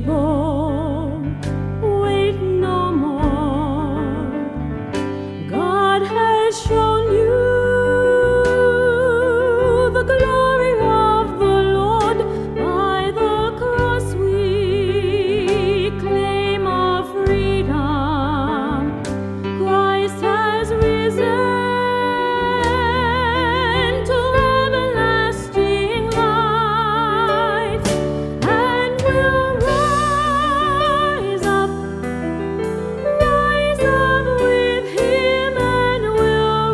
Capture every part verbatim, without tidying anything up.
people, wait no more. God has shown you the glory of the Lord. By the cross we claim our freedom. Christ has risen to everlasting life, and we'll rise up, rise up with Him, and we'll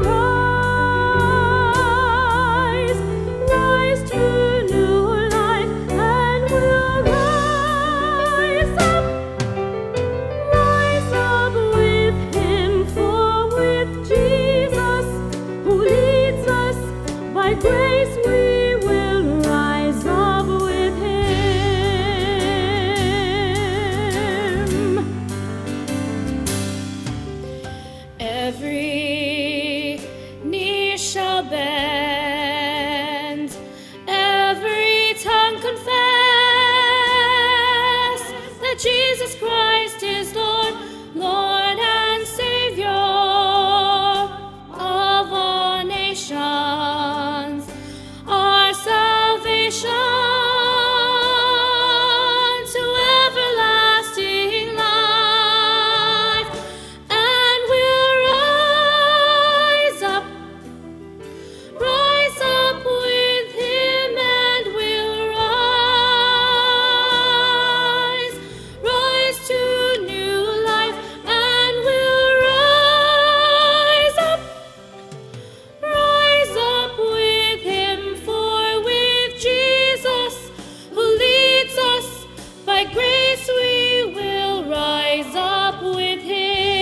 rise, rise to new life, and we'll rise up, rise up with Him, for with Jesus who leads us by grace we will rise up with Him. Every knee shall bend, every tongue confess that Jesus Christ is Lord, Lord and Savior of all nations. Our salvation to everlasting life, and we'll rise up, rise up with Him, and we'll rise, rise to new life, and we'll rise up, rise up with Him, for with Jesus who leads us by grace we will rise up with Him.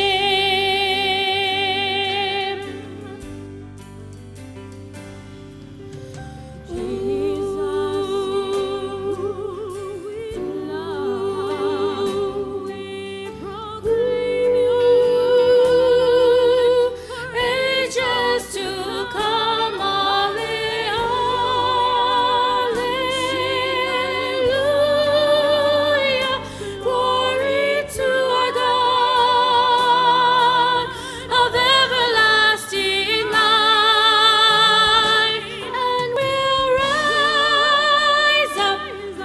Ages to come, Alleluia. Glory to our God of everlasting life, and we'll rise up,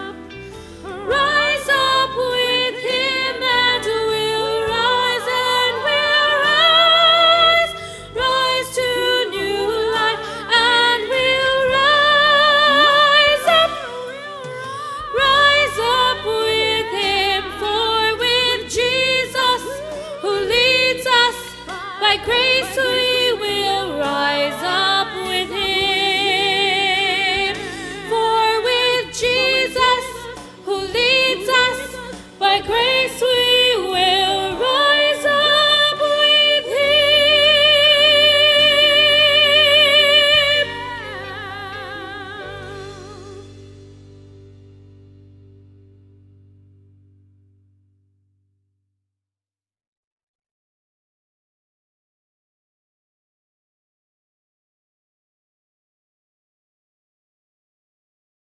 rise up with Him, and we'll rise, and we'll rise, rise to new life, and we'll rise up, rise up with Him, for with Jesus who leads us by grace we will rise up with Him. For with Jesus who leads us by grace we